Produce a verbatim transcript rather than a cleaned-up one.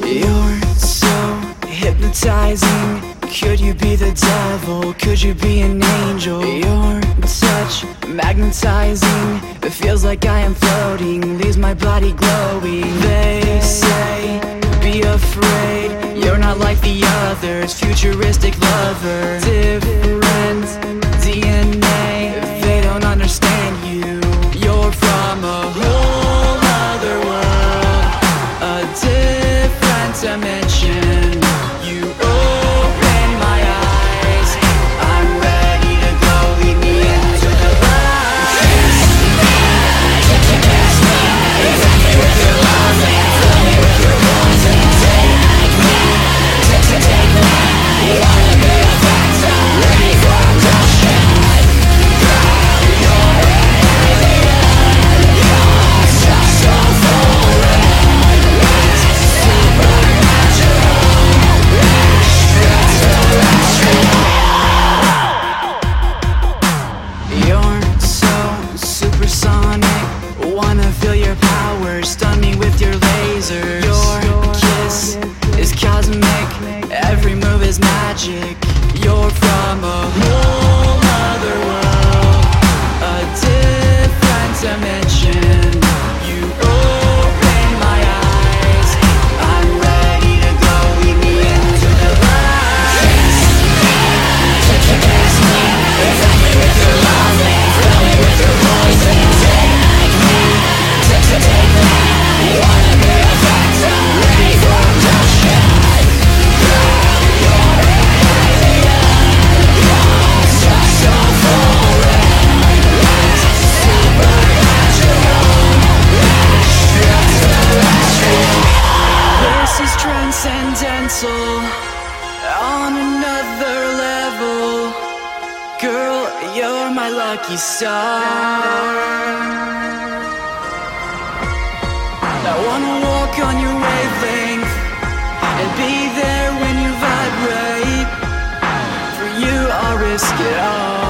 You're so hypnotizing. Could you be the devil? Could you be an angel? Your touch magnetizing. It feels like I am floating, leaves my body glowing. They say, be afraid, you're not like the others. Futuristic lover, different D N A. They don't understand you. You're from a whole other world, a different dimension. You open my eyes, I'm ready to go. Lead me into the light. Kiss me, fill me with your love and fill me with your voice and take me, take, take, take me. Wanna be a factor, ready for abduction. Girl, you're an alien. You're so, so foreign. It's supernatural. You're so supersonic. Wanna feel your power, stun me with your lasers. Your kiss is cosmic, every move is magic. You're from a whole other world, a different dimension. You open my eyes, I'm ready to go. Lead me into the light. Kiss me, fill me with your love and fill me with your voice and take me, take, take, take me. Wanna be a factor, ready for abduction. Girl, you're an alien. You're so, so foreign. It's supernatural. Extraterrestrial. This is transcendental, on another level. Girl, you're my lucky star. I wanna walk on your wavelength and be there when you vibrate. For you, I'll risk it all.